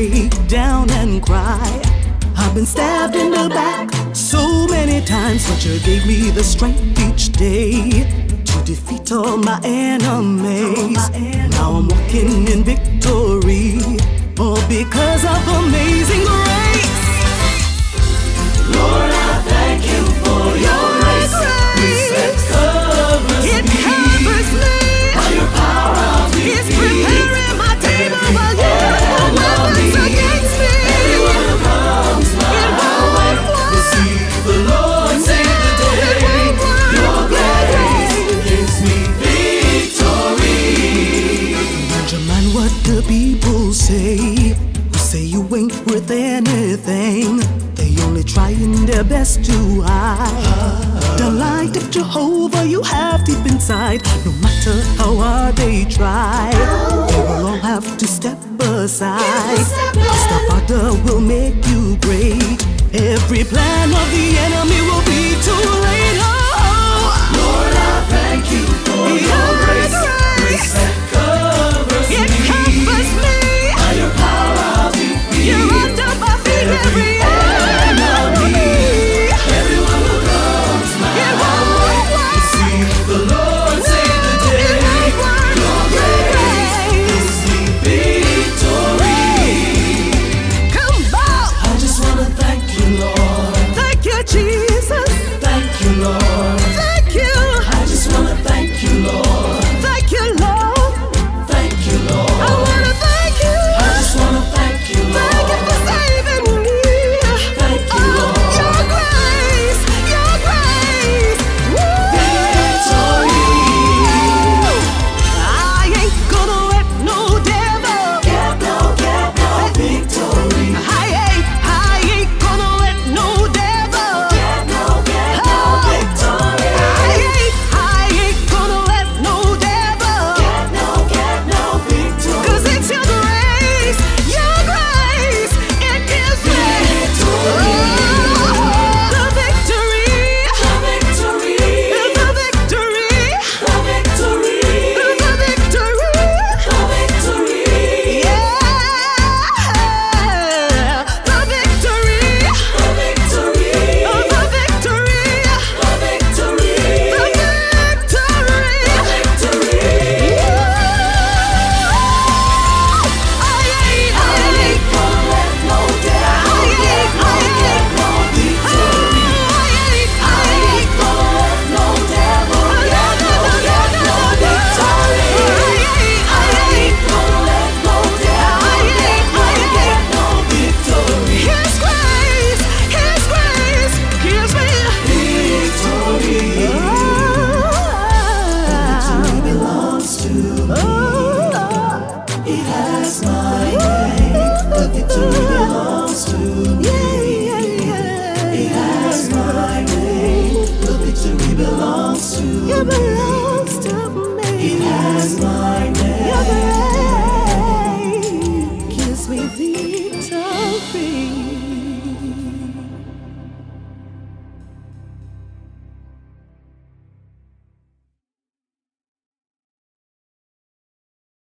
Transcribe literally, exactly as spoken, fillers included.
break down and cry. I've been stabbed in the back so many times, but you gave me the strength each day to defeat all my enemies. Now I'm walking in victory, all because of amazing grace. Lord, I thank you for your grace. It covers It me. covers me. By your power I'll be It's free. preparing my table while you have no weapons against me. Everyone who comes my It won't way work. will see the Lord save the day. Your grace gives me victory. Benjamin, what the people say, who say you ain't worth anything. They only trying their best to hide the light of Jehovah you have deep inside. No matter how hard they try, they will all have to step aside. Cause the Father will make you great. Every plan of the enemy will be too late. Oh, Lord, I thank you for your grace. Grace that covers it me. covers me. By your power I'll be free. You're under my feet every enemy. Everyone who comes my It won't way work. will see the Lord save the day. Your grace gives me victory. Come on. I just wanna thank you, Lord. Thank you, Jesus. Thank you, Lord. Thank you. I just wanna thank you, Lord. Thank you, Lord. Thank you, I Lord. wanna thank you. I just wanna thank you, Thank you for Lord. saving me. Thank you, Oh, Lord. your grace, your grace. Woo. Victory. I ain't gonna let no devil. Get no, get no victory. I ain't, I ain't gonna let no devil. Get no, get no victory. I ain't, I ain't gonna let no devil. Get no, get no victory. Cause it's your grace, your grace, it gives me Victory. oh, the victory, The victory. the victory, The victory. the victory, The victory. yeah, the victory, The victory. the victory, The victory. the victory. I ain't, I ain't, Gonna let no devil get no, get no victory. I ain't, Gonna let no devil get no, get no victory. I ain't gonna let no devil get no, get no victory. His grace, His grace gives me Victory. Victory belongs to me. It has my name. The victory belongs to me. It has my name. The victory belongs to me. It belongs to me. It has my name. Your grace gives me victory.